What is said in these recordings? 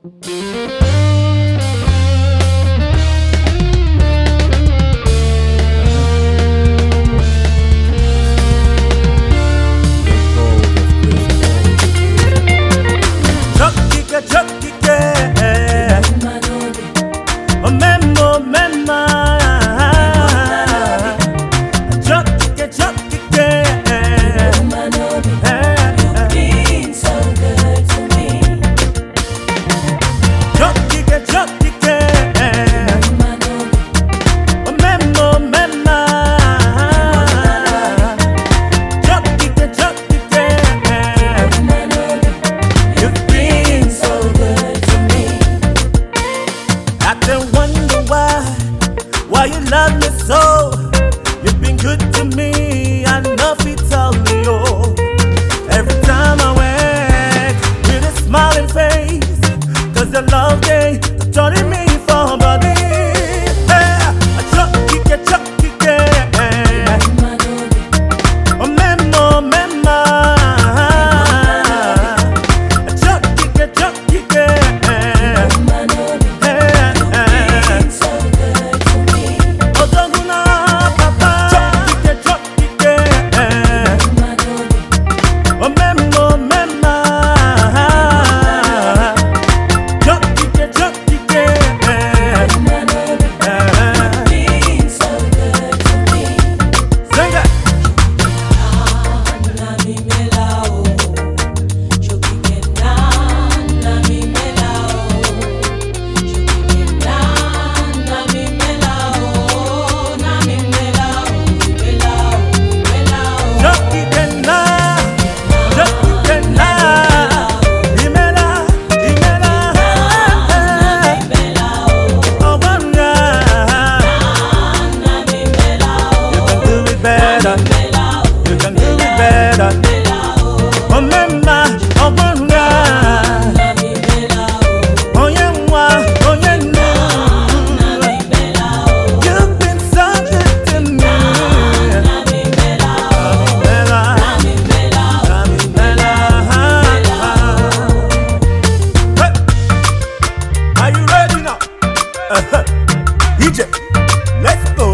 Why you love me so? You've been good to me, I know it tell me oh. Every time I wake with a smiling face, 'cause the love day turning me for body. Yeah, I chuck it, oh memo, mema. I chuck it, you can do it better. Remember, oh wonder. Oh yeah, oh yeah, no. You've been so good to me. Are you ready now? DJ, let's go.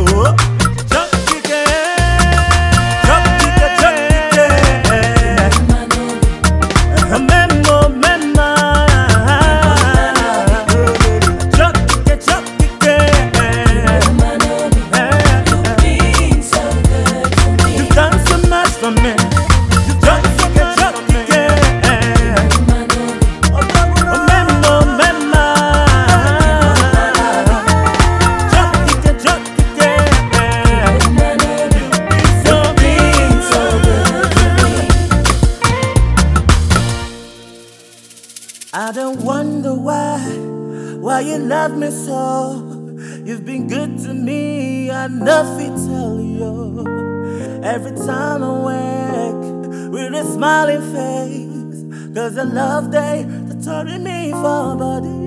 I don't wonder why you love me so. You've been good to me, I nothing tell you. Every time I wake with a smiling face, 'cause I love day, that's turning me for body.